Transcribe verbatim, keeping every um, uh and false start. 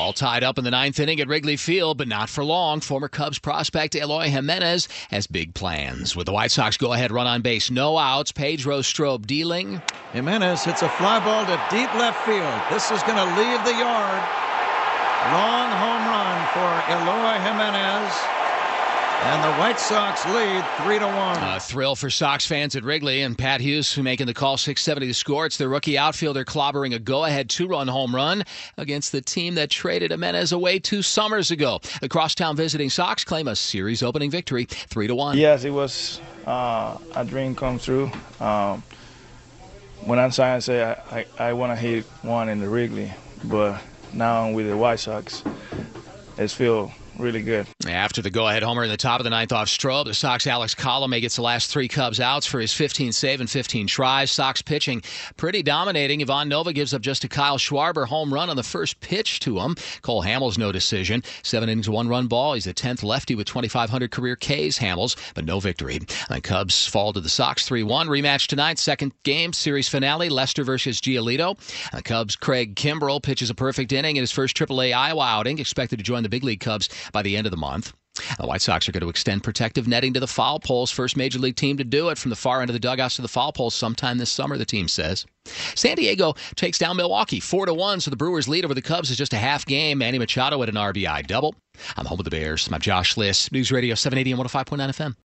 All tied up in the ninth inning at Wrigley Field, but not for long. Former Cubs prospect Eloy Jimenez has big plans. With the White Sox go-ahead run on base, no outs, Pedro Strop dealing. Jimenez hits a fly ball to deep left field. This is going to leave the yard. Long home run for Eloy Jimenez. And the White Sox lead three to one. A thrill for Sox fans at Wrigley, and Pat Hughes making the call, six seventy to score. It's their rookie outfielder clobbering a go-ahead two-run home run against the team that traded Jimenez away two summers ago. The crosstown visiting Sox claim a series-opening victory, three to one. Yes, it was uh, a dream come true. Um, when I signed, I said I, I, I want to hit one in the Wrigley, but now I'm with the White Sox. It's feel really good. After the go-ahead homer in the top of the ninth off Strop, the Sox Alex Colomé gets the last three Cubs outs for his fifteen save and fifteen tries. Sox pitching pretty dominating. Ivan Nova gives up just a Kyle Schwarber home run on the first pitch to him. Cole Hamels no decision. Seven innings, one-run ball. He's the tenth lefty with twenty-five hundred career Ks, Hamels, but no victory. The Cubs fall to the Sox three one. Rematch tonight, second game, series finale, Lester versus Giolito. The Cubs' Craig Kimbrell pitches a perfect inning in his first triple A Iowa outing, expected to join the big league Cubs by the end of the month. The White Sox are going to extend protective netting to the foul poles. First major league team to do it from the far end of the dugouts to the foul poles sometime this summer, the team says. San Diego takes down Milwaukee four to one, so the Brewers' lead over the Cubs is just a half game. Manny Machado at an R B I double. I'm home with the Bears. I'm Josh Liss, News Radio seven eighty and one oh five point nine F M.